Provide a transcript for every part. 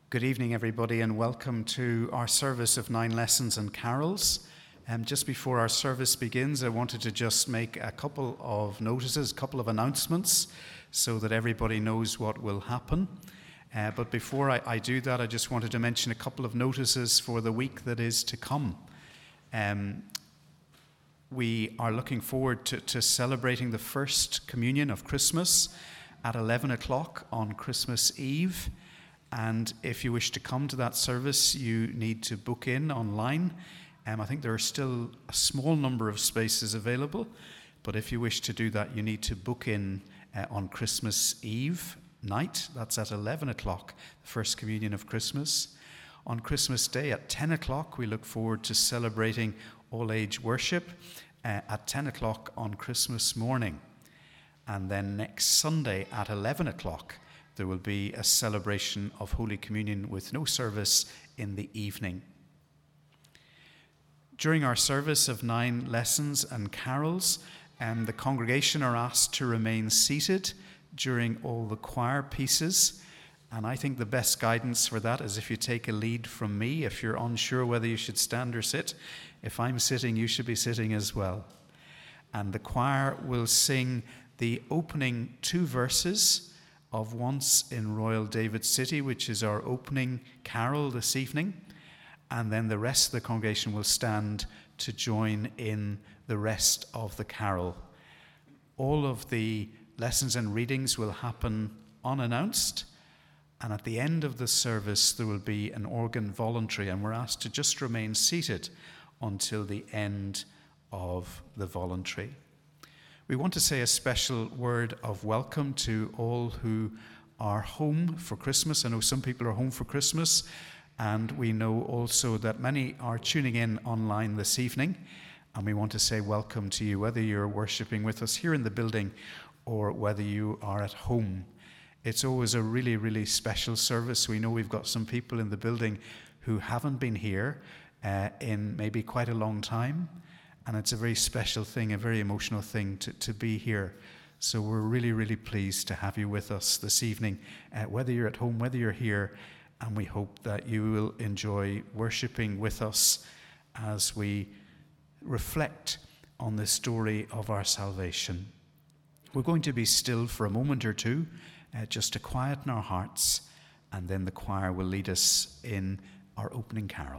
Good evening, everybody, and welcome to our service of 9 lessons and carols. Just before our service begins, I wanted to just make a couple of notices, a couple of announcements, so that everybody knows what will happen. But before I do that, I just wanted to mention a couple of notices for the week that is to come. We are looking forward to celebrating the first communion of Christmas at 11 o'clock on Christmas Eve. And if you wish to come to that service, you need to book in online. I think there are still a small number of spaces available, but if you wish to do that, you need to book in on Christmas Eve night. That's at 11 o'clock, the first communion of Christmas. On Christmas Day at 10 o'clock, we look forward to celebrating all-age worship at 10 o'clock on Christmas morning. And then next Sunday at 11 o'clock, there will be a celebration of Holy Communion with no service in the evening. During our service of 9 lessons and carols, the congregation are asked to remain seated during all the choir pieces. And I think the best guidance for that is if you take a lead from me, if you're unsure whether you should stand or sit. If I'm sitting, you should be sitting as well. And the choir will sing the opening 2 verses of Once in Royal David City, which is our opening carol this evening. And then the rest of the congregation will stand to join in the rest of the carol. All of the lessons and readings will happen unannounced. And at the end of the service, there will be an organ voluntary, and we're asked to just remain seated until the end of the voluntary. We want to say a special word of welcome to all who are home for Christmas. I know some people are home for Christmas, and we know also that many are tuning in online this evening, and we want to say welcome to you, whether you're worshiping with us here in the building or whether you are at home. It's always a really, really special service. We know we've got some people in the building who haven't been here in maybe quite a long time. And it's a very special thing, a very emotional thing to be here. So we're really, really pleased to have you with us this evening, whether you're at home, whether you're here, and we hope that you will enjoy worshiping with us as we reflect on the story of our salvation. We're going to be still for a moment or two, just to quieten our hearts, and then the choir will lead us in our opening carol.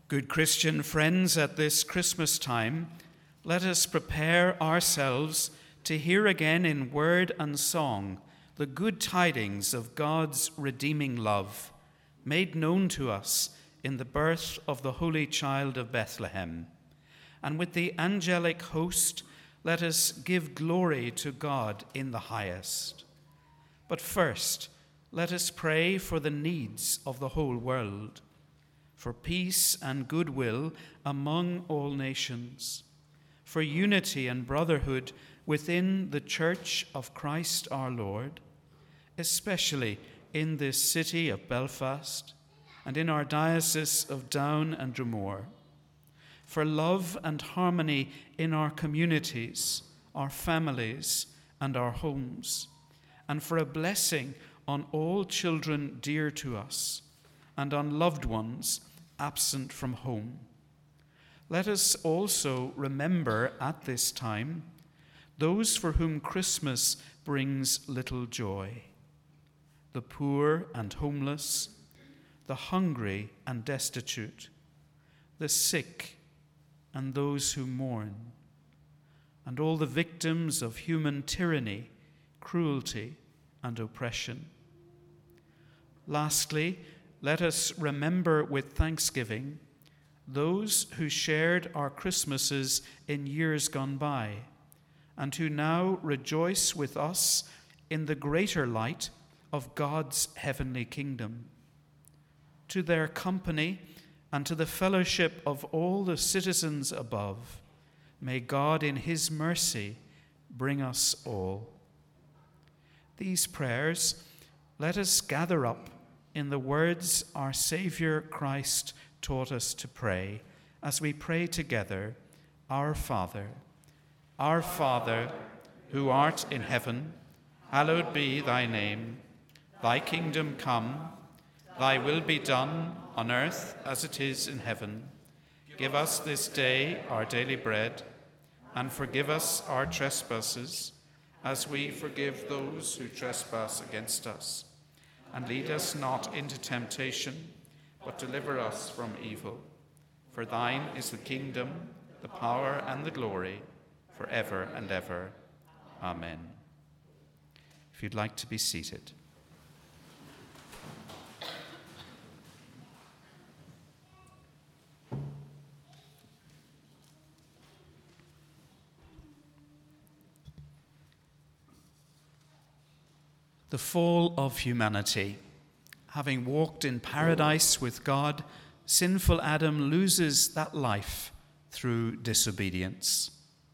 Good Christian friends, at this Christmas time, let us prepare ourselves to hear again in word and song the good tidings of God's redeeming love, made known to us in the birth of the Holy Child of Bethlehem. And with the angelic host, let us give glory to God in the highest. But first, let us pray for the needs of the whole world, for peace and goodwill among all nations, for unity and brotherhood within the Church of Christ our Lord, especially in this city of Belfast and in our diocese of Down and Dromore, for love and harmony in our communities, our families, and our homes, and for a blessing on all children dear to us and on loved ones absent from home. Let us also remember at this time those for whom Christmas brings little joy: the poor and homeless, the hungry and destitute, the sick and those who mourn, and all the victims of human tyranny, cruelty, and oppression. Lastly, let us remember with thanksgiving those who shared our Christmases in years gone by, and who now rejoice with us in the greater light of God's heavenly kingdom. To their company and to the fellowship of all the citizens above, may God in his mercy bring us all. These prayers let us gather up in the words our Saviour Christ taught us to pray, as we pray together, Our Father, who art in heaven, hallowed be thy name. Thy kingdom come, thy will be done on earth as it is in heaven. Give us this day our daily bread, and forgive us our trespasses, as we forgive those who trespass against us. And lead us not into temptation, but deliver us from evil. For thine is the kingdom, the power, and the glory, forever and ever. Amen. If you'd like to be seated. The fall of humanity. Having walked in paradise with God, sinful Adam loses that life through disobedience.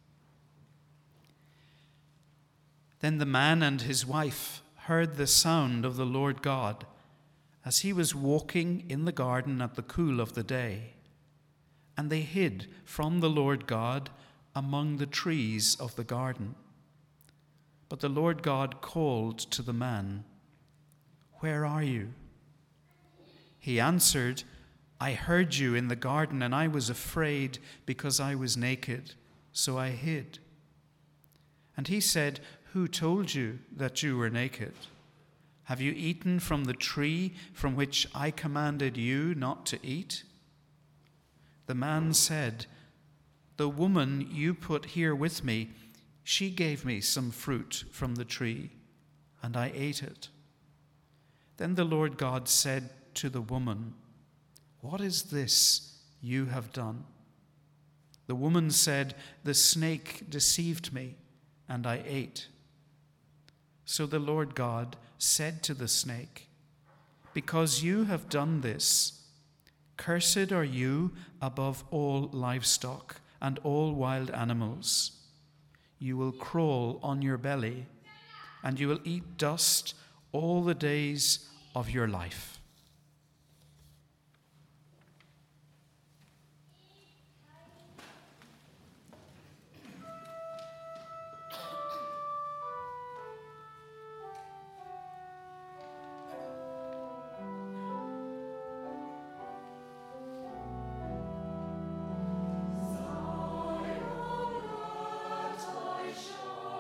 Then the man and his wife heard the sound of the Lord God as he was walking in the garden at the cool of the day, and they hid from the Lord God among the trees of the garden. But the Lord God called to the man, "Where are you?" He answered, "I heard you in the garden, and I was afraid because I was naked, so I hid." And he said, "Who told you that you were naked? Have you eaten from the tree from which I commanded you not to eat?" The man said, "The woman you put here with me, she gave me some fruit from the tree, and I ate it." Then the Lord God said to the woman, "What is this you have done?" The woman said, "The snake deceived me, and I ate." So the Lord God said to the snake, "Because you have done this, cursed are you above all livestock and all wild animals. You will crawl on your belly, and you will eat dust all the days of your life."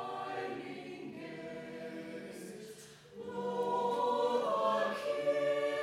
King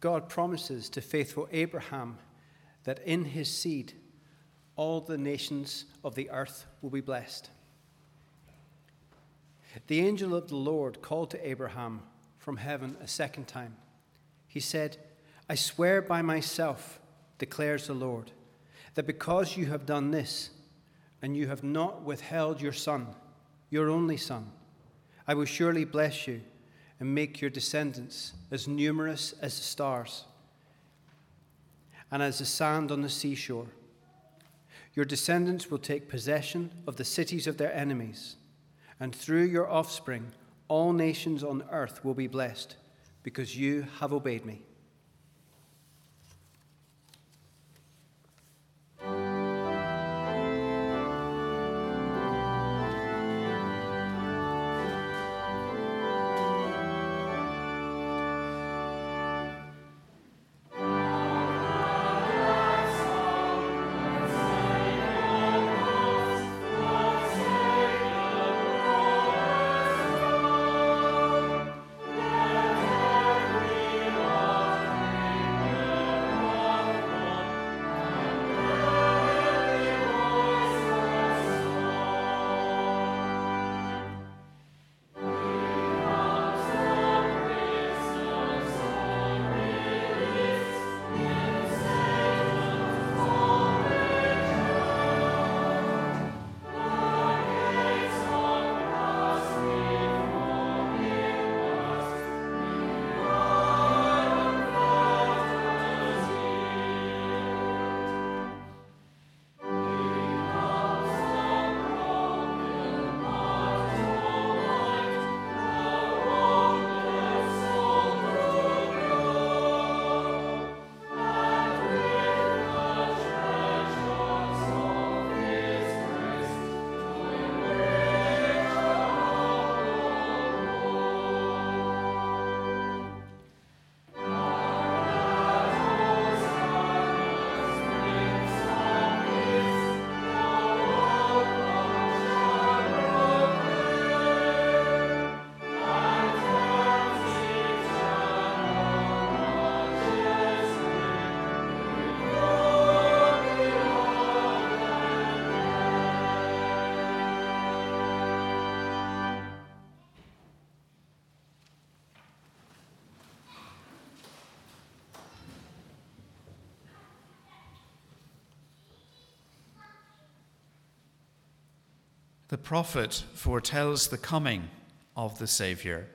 God promises to faithful Abraham that in his seed all the nations of the earth will be blessed. The angel of the Lord called to Abraham from heaven a second time. He said, "I swear by myself, declares the Lord, that because you have done this, and you have not withheld your son, your only son, I will surely bless you and make your descendants as numerous as the stars and as the sand on the seashore. Your descendants will take possession of the cities of their enemies, and through your offspring all nations on earth will be blessed, because you have obeyed me." The prophet foretells the coming of the Savior.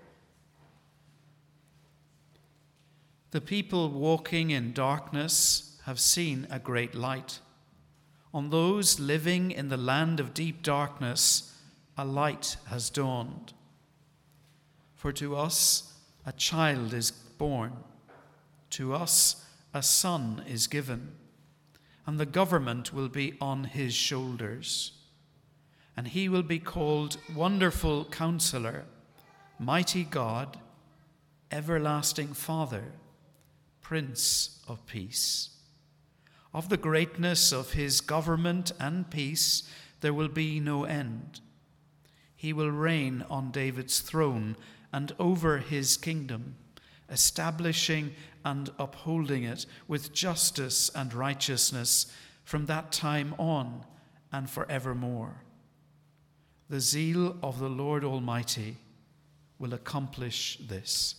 The people walking in darkness have seen a great light. On those living in the land of deep darkness, a light has dawned. For to us a child is born, to us a son is given, and the government will be on his shoulders. And he will be called Wonderful Counselor, Mighty God, Everlasting Father, Prince of Peace. Of the greatness of his government and peace there will be no end. He will reign on David's throne and over his kingdom, establishing and upholding it with justice and righteousness from that time on and forevermore. The zeal of the Lord Almighty will accomplish this.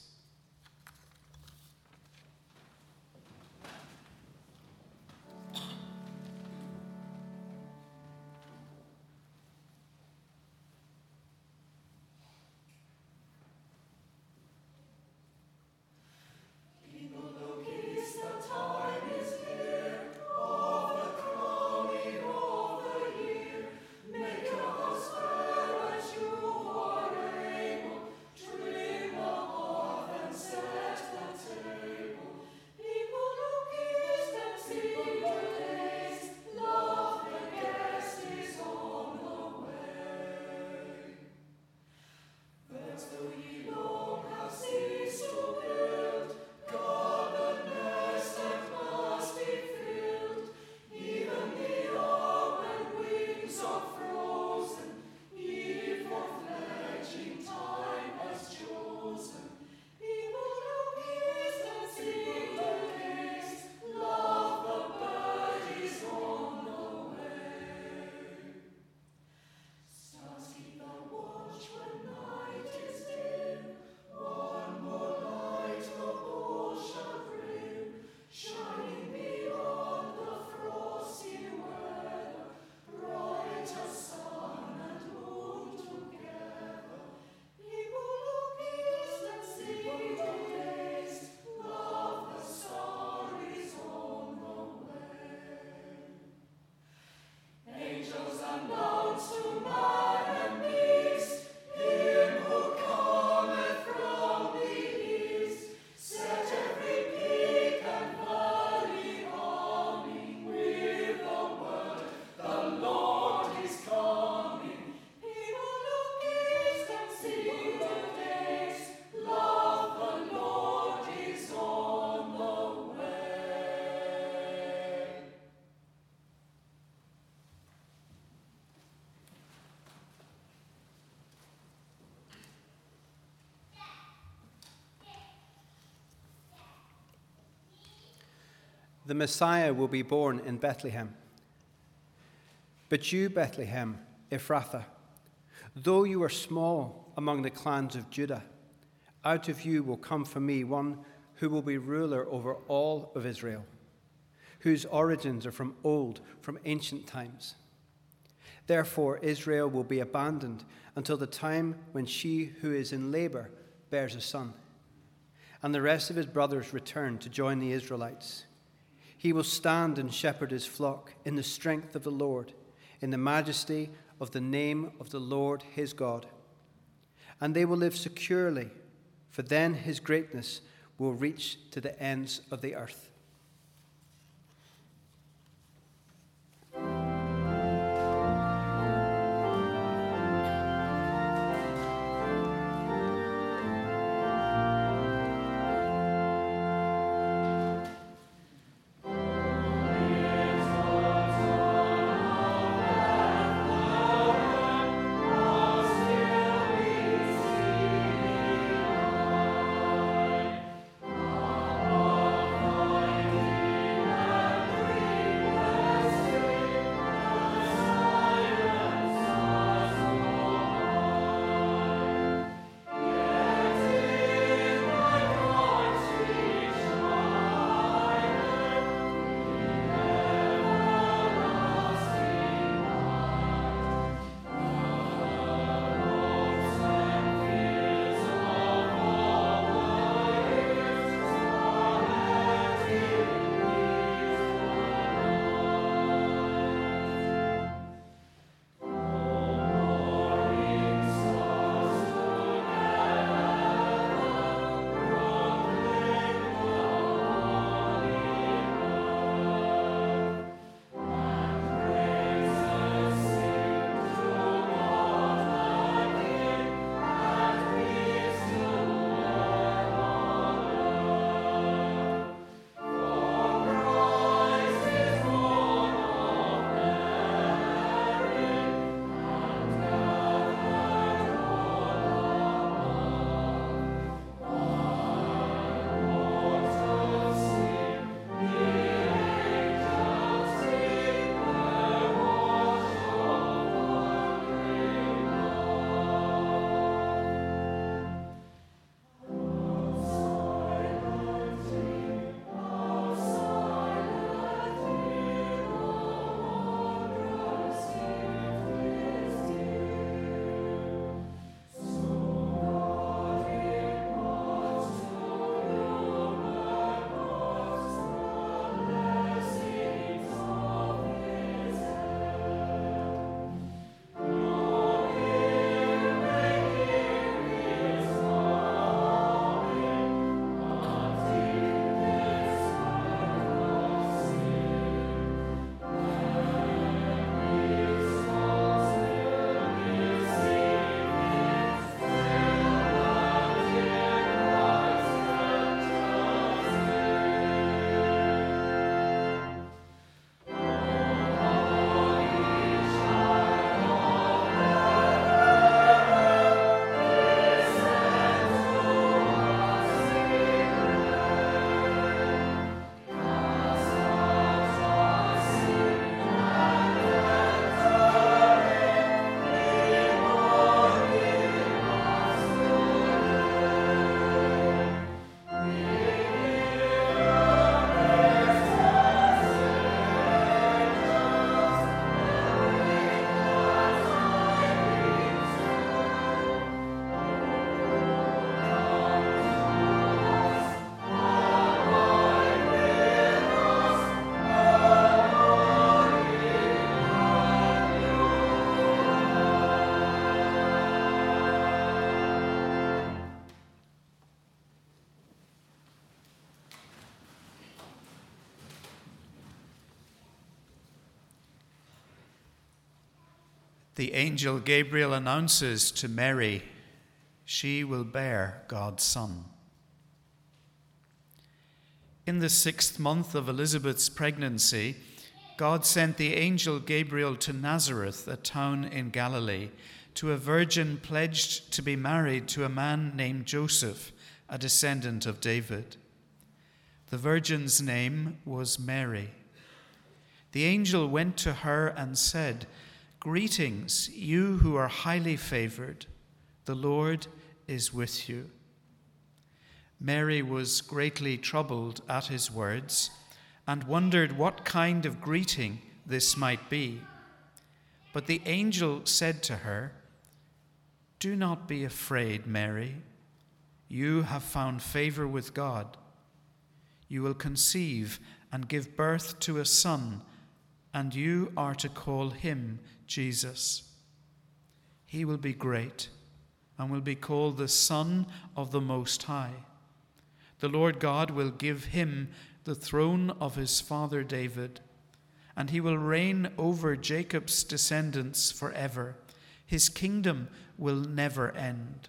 the Messiah will be born in Bethlehem. But you, Bethlehem, Ephrathah, though you are small among the clans of Judah, out of you will come for me one who will be ruler over all of Israel, whose origins are from old, from ancient times. Therefore Israel will be abandoned until the time when she who is in labor bears a son, and the rest of his brothers return to join the Israelites. He will stand and shepherd his flock in the strength of the Lord, in the majesty of the name of the Lord his God. And they will live securely, for then his greatness will reach to the ends of the earth. The angel Gabriel announces to Mary, she will bear God's son. In the 6th month of Elizabeth's pregnancy, God sent the angel Gabriel to Nazareth, a town in Galilee, to a virgin pledged to be married to a man named Joseph, a descendant of David. The virgin's name was Mary. The angel went to her and said, "Greetings, you who are highly favored. The Lord is with you." Mary was greatly troubled at his words and wondered what kind of greeting this might be. But the angel said to her, "Do not be afraid, Mary. You have found favor with God. You will conceive and give birth to a son, and you are to call him Jesus. He will be great and will be called the Son of the Most High. The Lord God will give him the throne of his father David, and he will reign over Jacob's descendants forever. His kingdom will never end."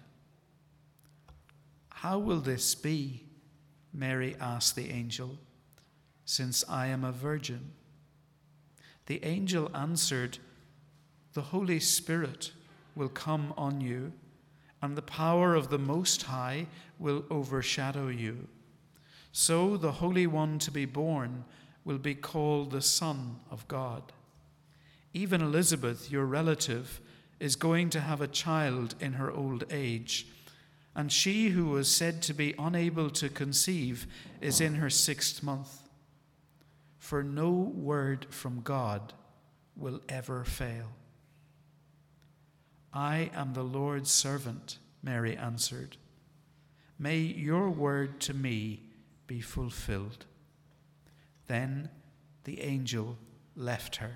"How will this be?" Mary asked the angel, "since I am a virgin?" The angel answered, "The Holy Spirit will come on you, and the power of the Most High will overshadow you. So the Holy One to be born will be called the Son of God. Even Elizabeth, your relative, is going to have a child in her old age, and she who was said to be unable to conceive is in her 6th month. For no word from God will ever fail." "I am the Lord's servant," Mary answered. "May your word to me be fulfilled." Then the angel left her.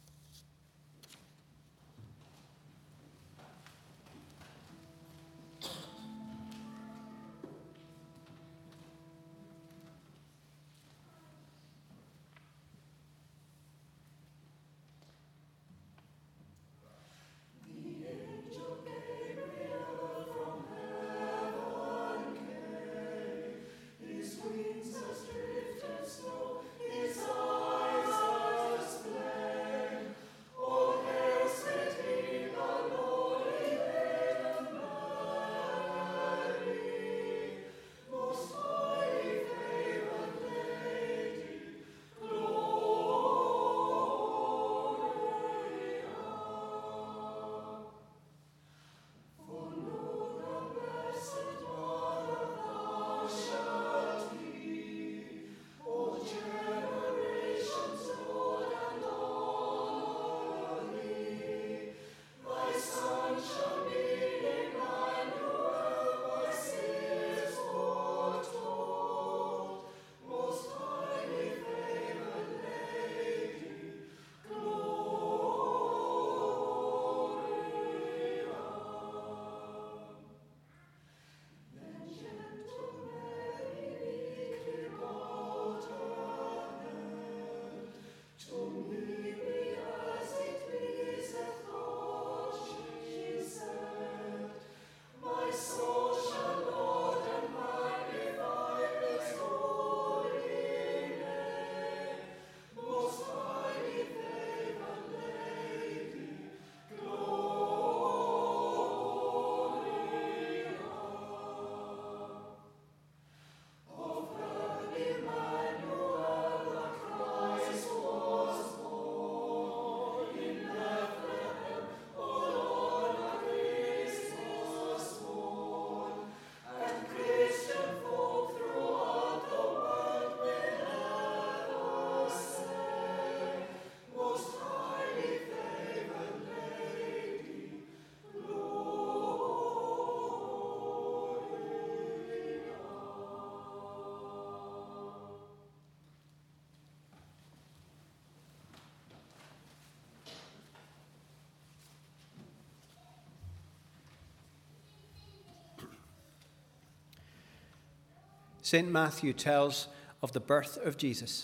St. Matthew tells of the birth of Jesus.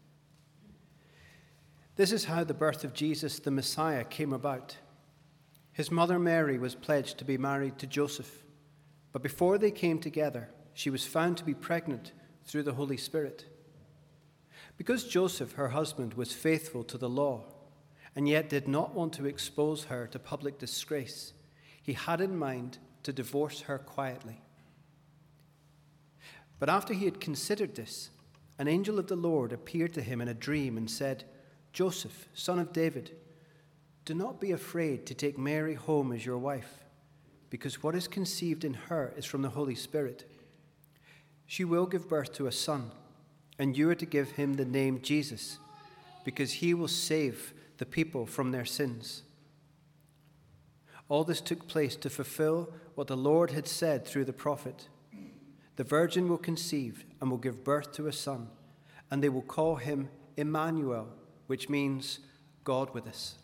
This is how the birth of Jesus, the Messiah, came about. His mother Mary was pledged to be married to Joseph, but before they came together, she was found to be pregnant through the Holy Spirit. Because Joseph, her husband, was faithful to the law and yet did not want to expose her to public disgrace, he had in mind to divorce her quietly. But after he had considered this an angel of the Lord appeared to him in a dream and said, "Joseph, son of David, do not be afraid to take Mary home as your wife, because what is conceived in her is from the Holy Spirit. She will give birth to a son, and you are to give him the name Jesus, because he will save the people from their sins." All this took place to fulfill what the Lord had said through the prophet. "The virgin will conceive and will give birth to a son, and they will call him Emmanuel," which means God with us.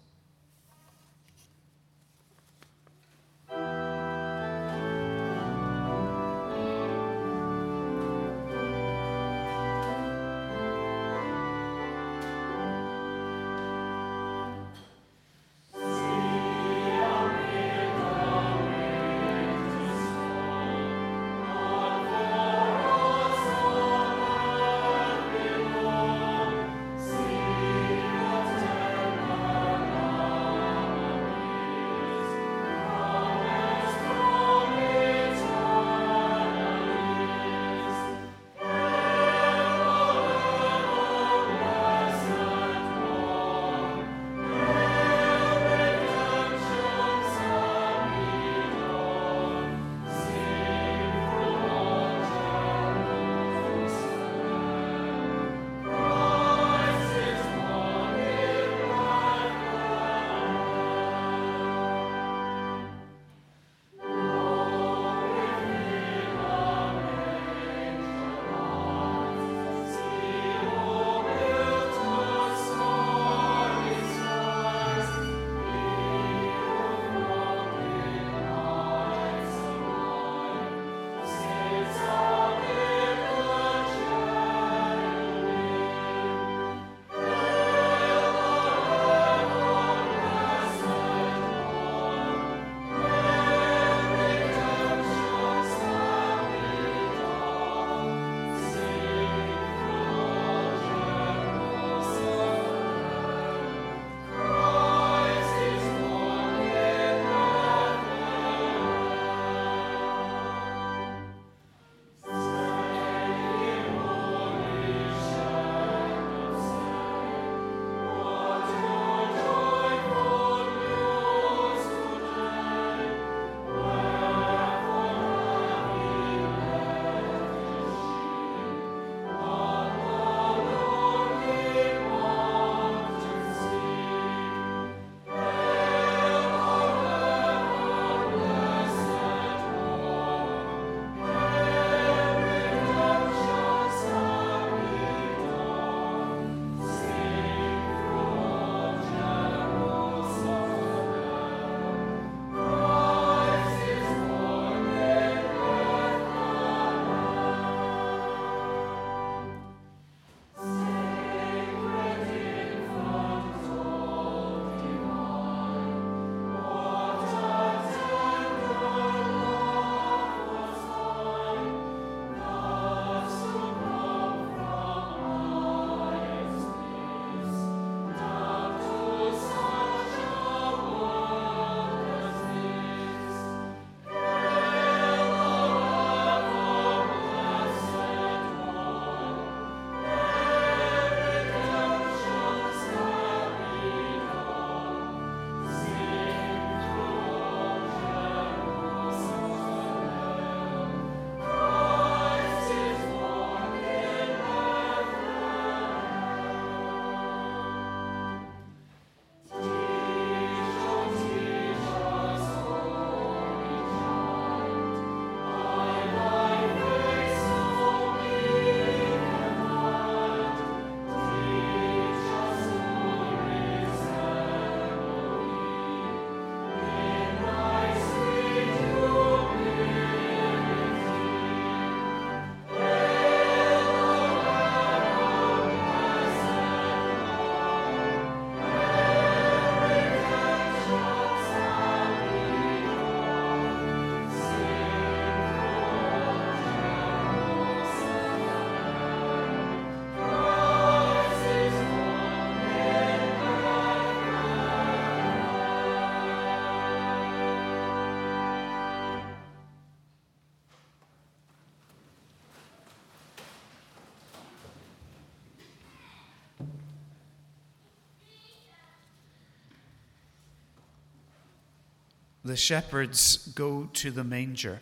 the shepherds go to the manger.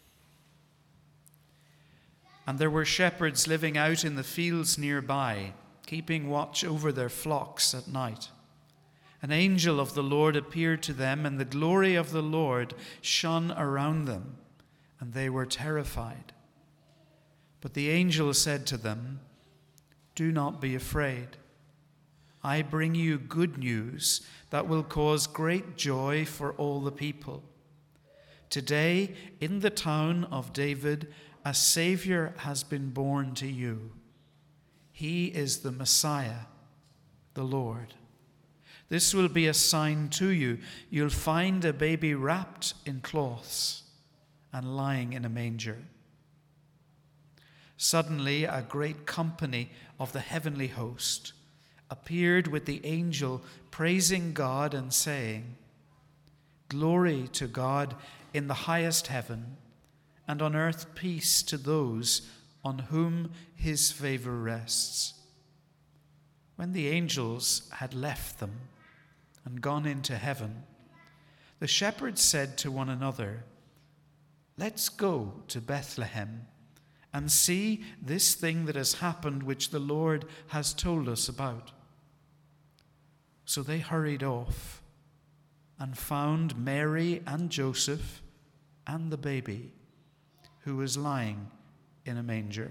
And there were shepherds living out in the fields nearby, keeping watch over their flocks at night. An angel of the Lord appeared to them, and the glory of the Lord shone around them, and they were terrified. But the angel said to them, "Do not be afraid. I bring you good news that will cause great joy for all the people. Today, in the town of David, a Savior has been born to you. He is the Messiah, the Lord. This will be a sign to you. You'll find a baby wrapped in cloths and lying in a manger." Suddenly, a great company of the heavenly host appeared with the angel, praising God and saying, "Glory to God in the highest heaven, and on earth peace to those on whom his favor rests." When the angels had left them and gone into heaven, the shepherds said to one another, "Let's go to Bethlehem and see this thing that has happened, which the Lord has told us about." So they hurried off and found Mary and Joseph and the baby, who was lying in a manger.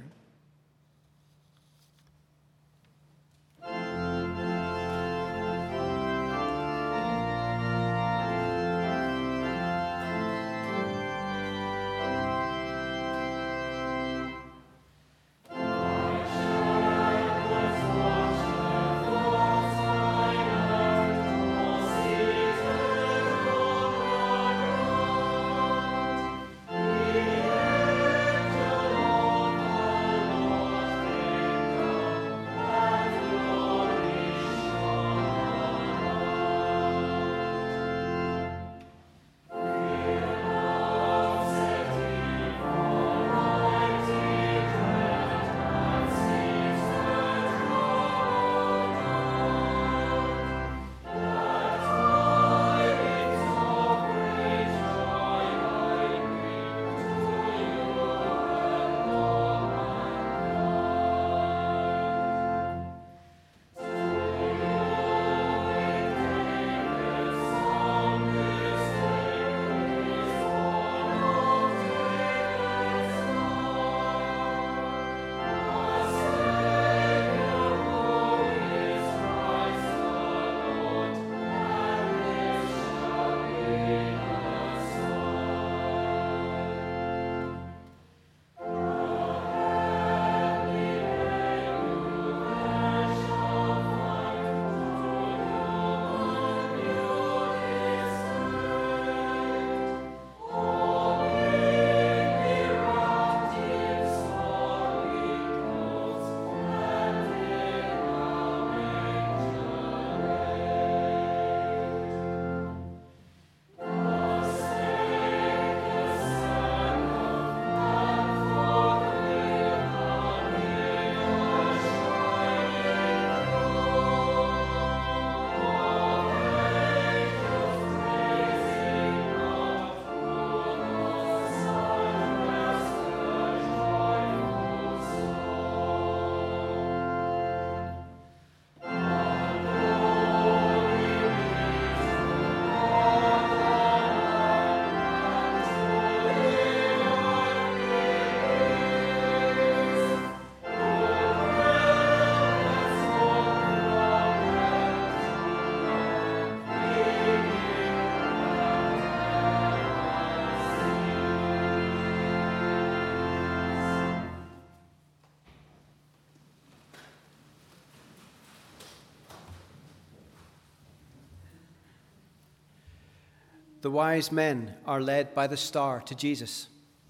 The wise men are led by the star to Jesus.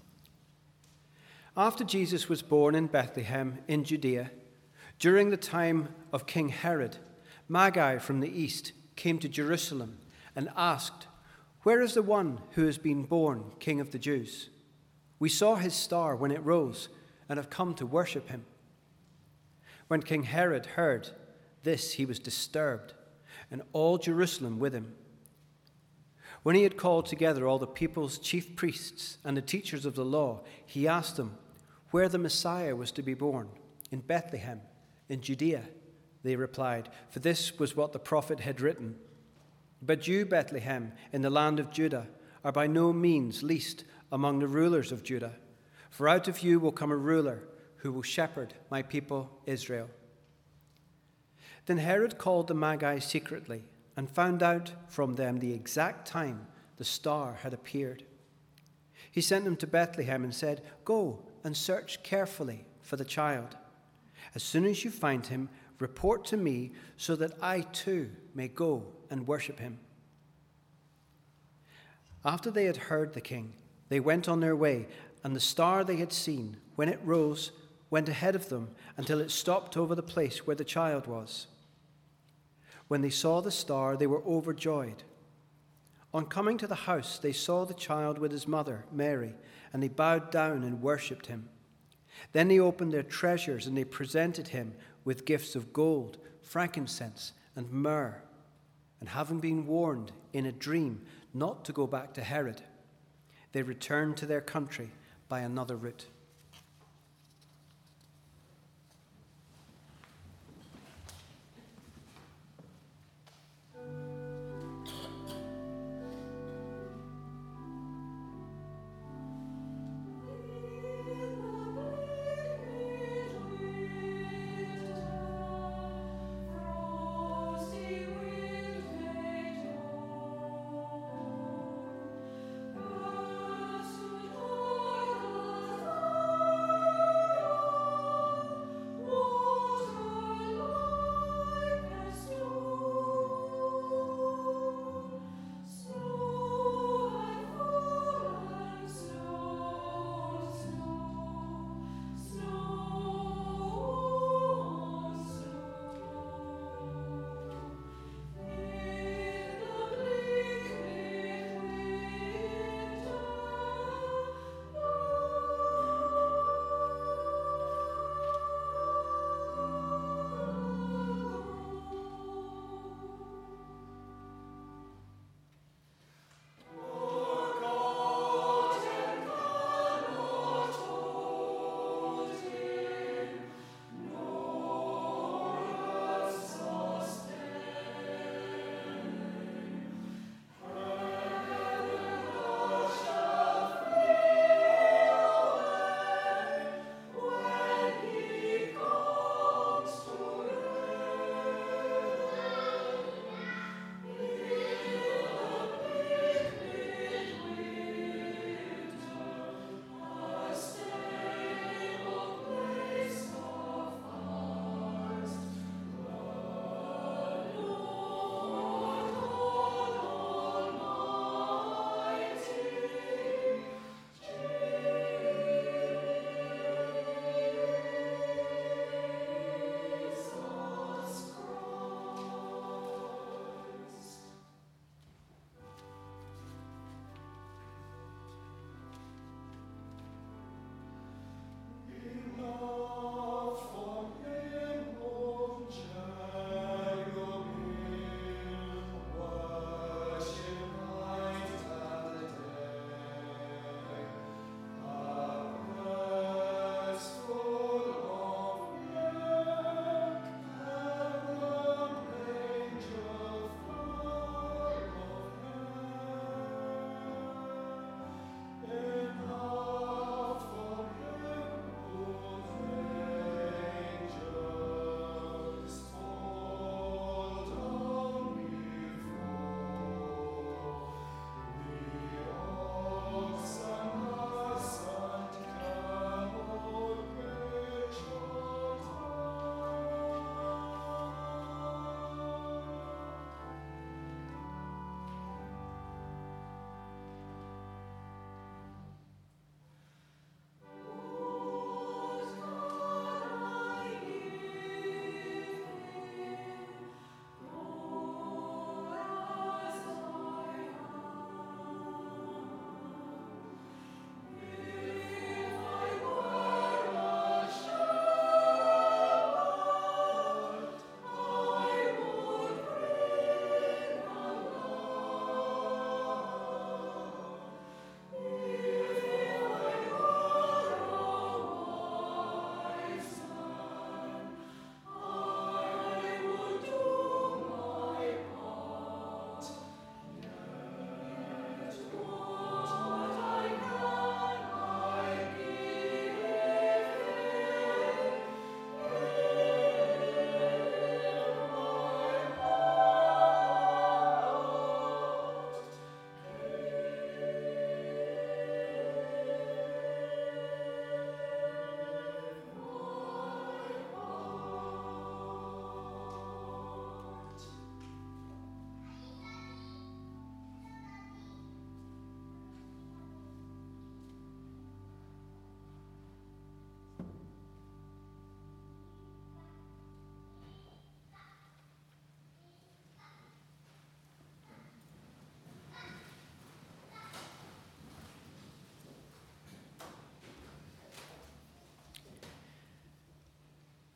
After Jesus was born in Bethlehem in Judea, during the time of King Herod, Magi from the east came to Jerusalem and asked, "Where is the one who has been born King of the Jews? We saw his star when it rose and have come to worship him." When King Herod heard this, he was disturbed, and all Jerusalem with him. When he had called together all the people's chief priests and the teachers of the law, he asked them where the Messiah was to be born. In Bethlehem, in Judea, they replied, for this was what the prophet had written. But you, Bethlehem, in the land of Judah, are by no means least among the rulers of Judah. For out of you will come a ruler who will shepherd my people Israel. Then Herod called the Magi secretly and found out from them the exact time the star had appeared. He sent them to Bethlehem and said, go and search carefully for the child. As soon as you find him, report to me so that I too may go and worship him. After they had heard the king, they went on their way, and the star they had seen, when it rose, went ahead of them until it stopped over the place where the child was. When they saw the star, they were overjoyed. On coming to the house, they saw the child with his mother, Mary, and they bowed down and worshipped him. Then they opened their treasures, and they presented him with gifts of gold, frankincense, and myrrh. And having been warned in a dream not to go back to Herod, they returned to their country by another route.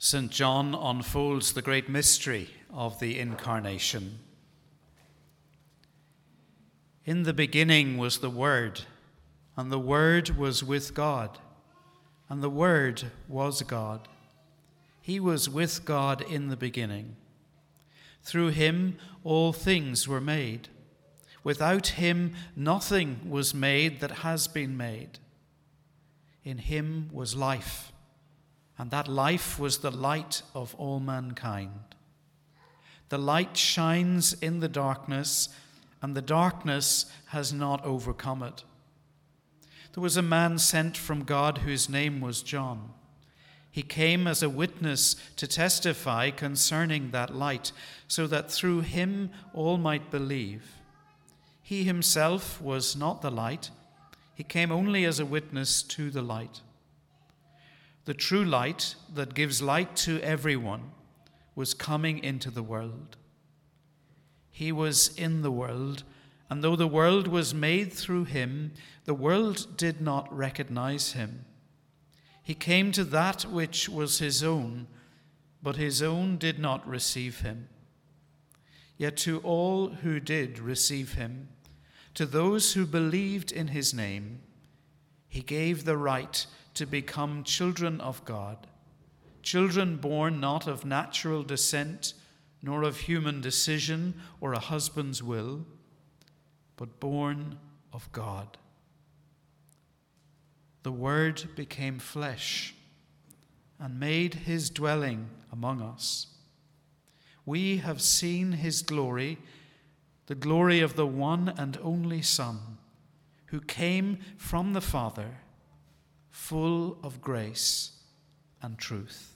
St. John unfolds the great mystery of the Incarnation. In the beginning was the Word, and the Word was with God, and the Word was God. He was with God in the beginning. Through him all things were made. Without him nothing was made that has been made. In him was life, and that life was the light of all mankind. The light shines in the darkness, and the darkness has not overcome it. There was a man sent from God whose name was John. He came as a witness to testify concerning that light, so that through him all might believe. He himself was not the light. He came only as a witness to the light. The true light that gives light to everyone was coming into the world. He was in the world, and though the world was made through him, the world did not recognize him. He came to that which was his own, but his own did not receive him. Yet to all who did receive him, to those who believed in his name, he gave the right to become children of God, children born not of natural descent, nor of human decision or a husband's will, but born of God. The Word became flesh and made his dwelling among us. We have seen his glory, the glory of the one and only Son, who came from the Father, full of grace and truth.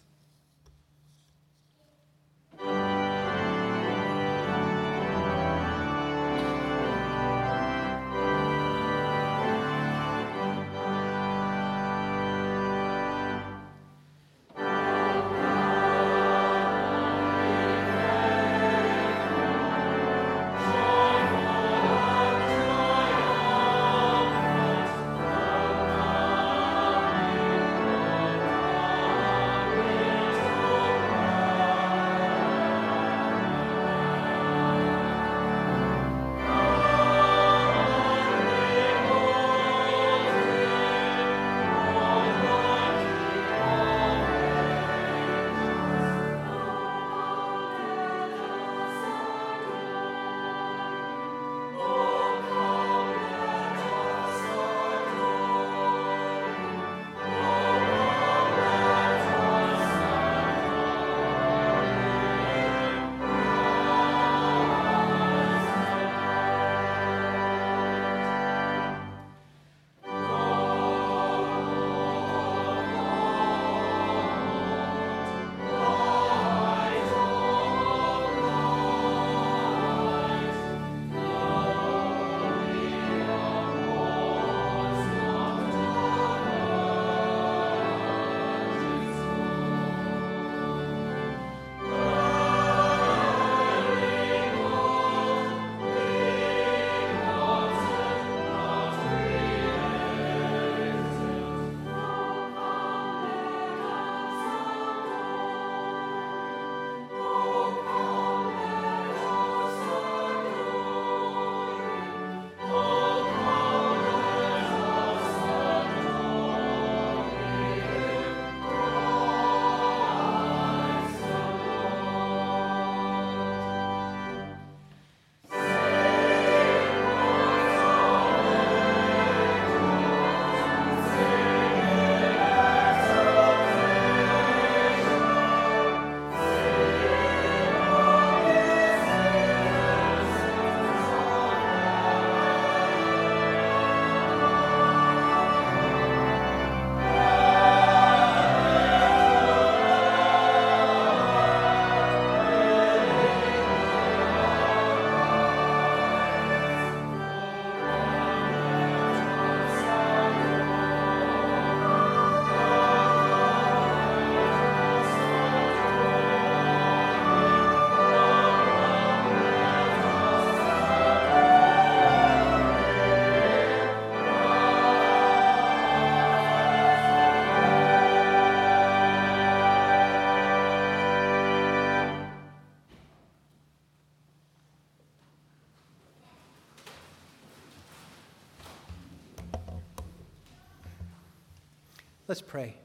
Let's pray.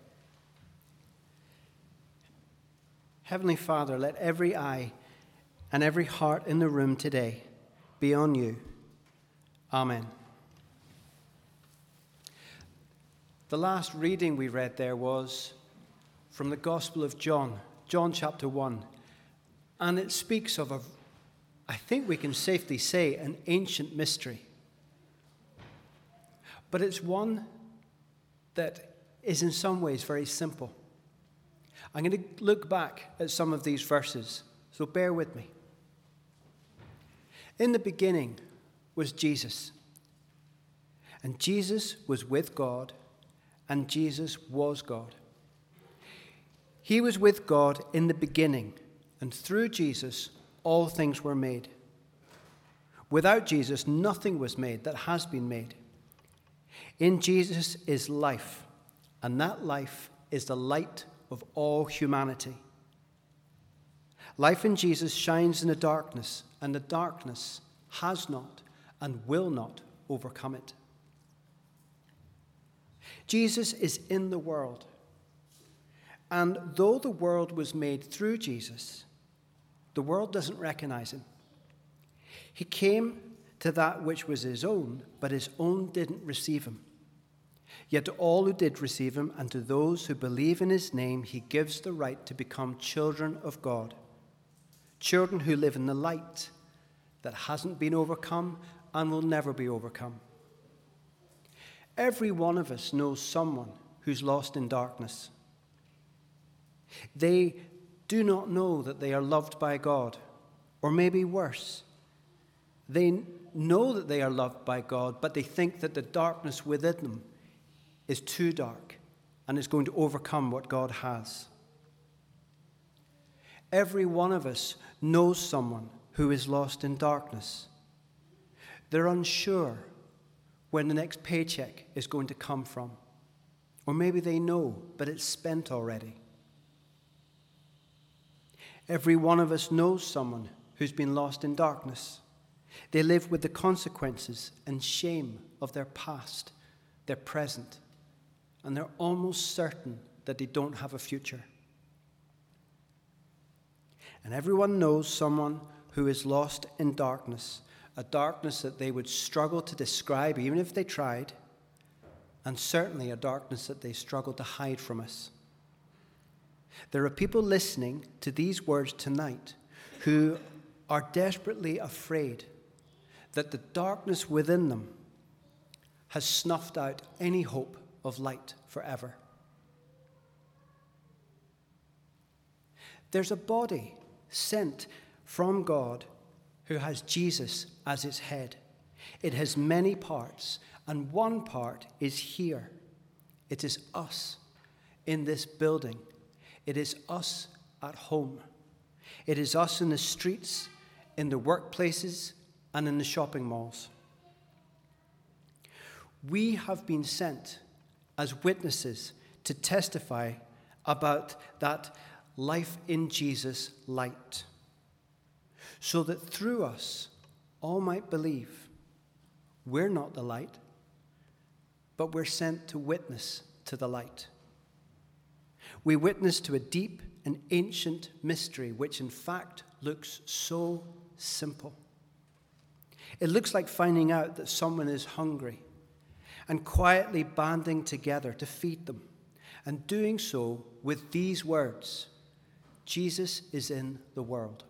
Heavenly Father, let every eye and every heart in the room today be on you. Amen. The last reading we read there was from the Gospel of John, John chapter 1. And it speaks of I think we can safely say, an ancient mystery. But it's one that is in some ways very simple. I'm going to look back at some of these verses, so bear with me. In the beginning was Jesus, and Jesus was with God, and Jesus was God. He was with God in the beginning, and through Jesus, all things were made. Without Jesus, nothing was made that has been made. In Jesus is life, and that life is the light of all humanity. Life in Jesus shines in the darkness, and the darkness has not and will not overcome it. Jesus is in the world, and though the world was made through Jesus, the world doesn't recognize him. He came to that which was his own, but his own didn't receive him. Yet to all who did receive him, and to those who believe in his name, he gives the right to become children of God. Children who live in the light that hasn't been overcome and will never be overcome. Every one of us knows someone who's lost in darkness. They do not know that they are loved by God, or maybe worse, they know that they are loved by God, but they think that the darkness within them is too dark and is going to overcome what God has. Every one of us knows someone who is lost in darkness. They're unsure when the next paycheck is going to come from. Or maybe they know, but it's spent already. Every one of us knows someone who's been lost in darkness. They live with the consequences and shame of their past, their present, and they're almost certain that they don't have a future. And everyone knows someone who is lost in darkness, a darkness that they would struggle to describe even if they tried, and certainly a darkness that they struggle to hide from us. There are people listening to these words tonight who are desperately afraid that the darkness within them has snuffed out any hope of light forever. There's a body sent from God who has Jesus as its head. It has many parts, and one part is here. It is us in this building. It is us at home. It is us in the streets, in the workplaces, and in the shopping malls. We have been sent as witnesses to testify about that life in Jesus light, so that through us all might believe. We're not the light, but we're sent to witness to the light. We witness to a deep and ancient mystery which in fact looks so simple. It looks like finding out that someone is hungry and quietly banding together to feed them, and doing so with these words: Jesus is in the world.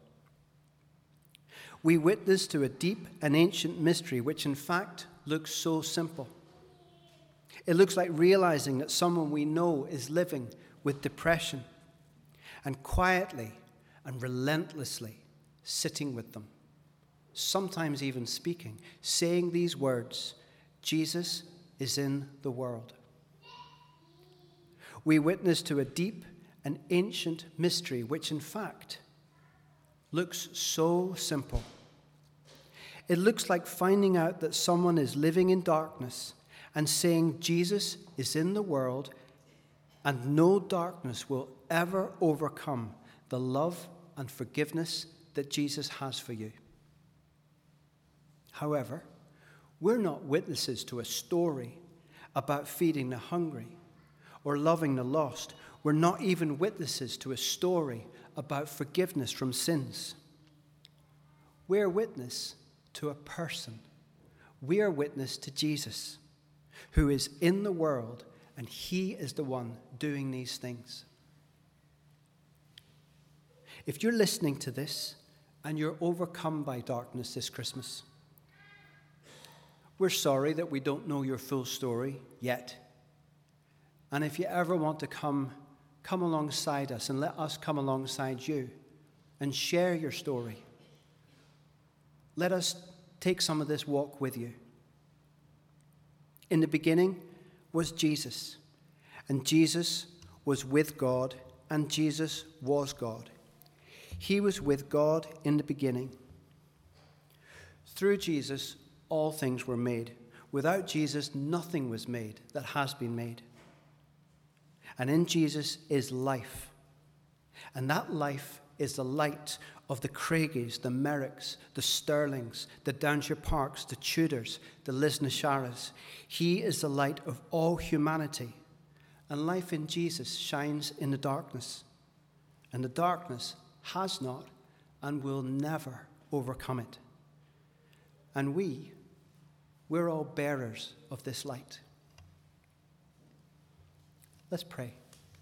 We witness to a deep and ancient mystery which in fact looks so simple. It looks like realizing that someone we know is living with depression, and quietly and relentlessly sitting with them, sometimes even speaking, saying these words: Jesus is in the world. We witness to a deep and ancient mystery which in fact looks so simple. It looks like finding out that someone is living in darkness and saying Jesus is in the world, and no darkness will ever overcome the love and forgiveness that Jesus has for you. However, we're not witnesses to a story about feeding the hungry or loving the lost. We're not even witnesses to a story about forgiveness from sins. We're witness to a person. We are witness to Jesus, who is in the world, and he is the one doing these things. If you're listening to this and you're overcome by darkness this Christmas, we're sorry that we don't know your full story yet. And if you ever want to come alongside us and let us come alongside you and share your story, let us take some of this walk with you. In the beginning was Jesus, and Jesus was with God, and Jesus was God. He was with God in the beginning. Through Jesus, all things were made. Without Jesus, nothing was made that has been made. And in Jesus is life. And that life is the light of the Craigies, the Merricks, the Sterlings, the Downshire Parks, the Tudors, the Lisnasharas. He is the light of all humanity. And life in Jesus shines in the darkness. And the darkness has not and will never overcome it. And we're all bearers of this light. Let's pray.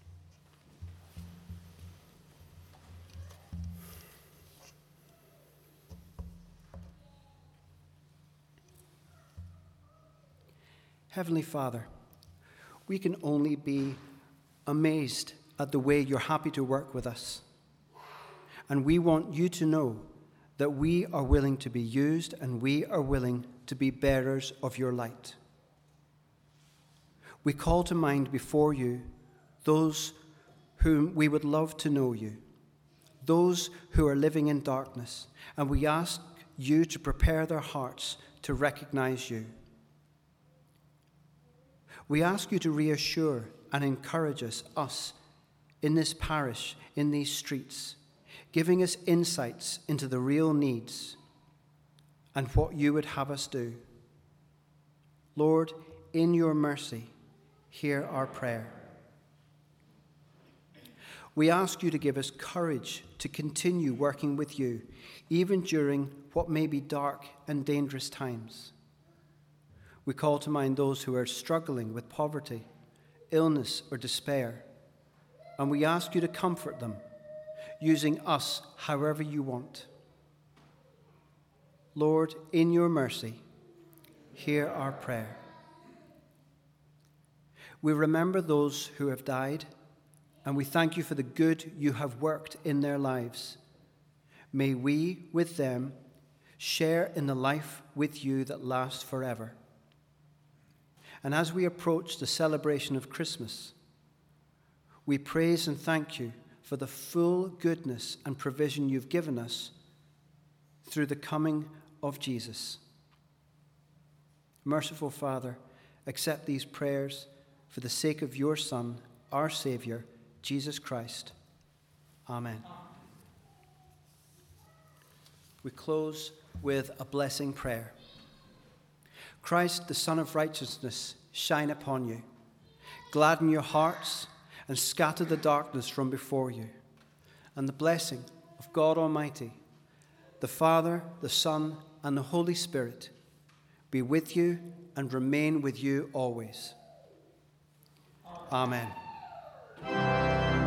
Heavenly Father, we can only be amazed at the way you're happy to work with us. And we want you to know that we are willing to be used and we are willing to be bearers of your light. We call to mind before you those whom we would love to know you, those who are living in darkness, and we ask you to prepare their hearts to recognize you. We ask you to reassure and encourage us in this parish, in these streets, giving us insights into the real needs and what you would have us do. Lord, in your mercy, hear our prayer. We ask you to give us courage to continue working with you, even during what may be dark and dangerous times. We call to mind those who are struggling with poverty, illness, or despair, and we ask you to comfort them, using us however you want. Lord, in your mercy, hear our prayer. We remember those who have died, and we thank you for the good you have worked in their lives. May we, with them, share in the life with you that lasts forever. And as we approach the celebration of Christmas, we praise and thank you for the full goodness and provision you've given us through the coming of Jesus. Merciful Father, accept these prayers for the sake of your Son, our Savior, Jesus Christ. Amen. We close with a blessing prayer. Christ, the Son of Righteousness, shine upon you, gladden your hearts, and scatter the darkness from before you. And the blessing of God Almighty, the Father, the Son, and the Holy Spirit be with you and remain with you always. Amen.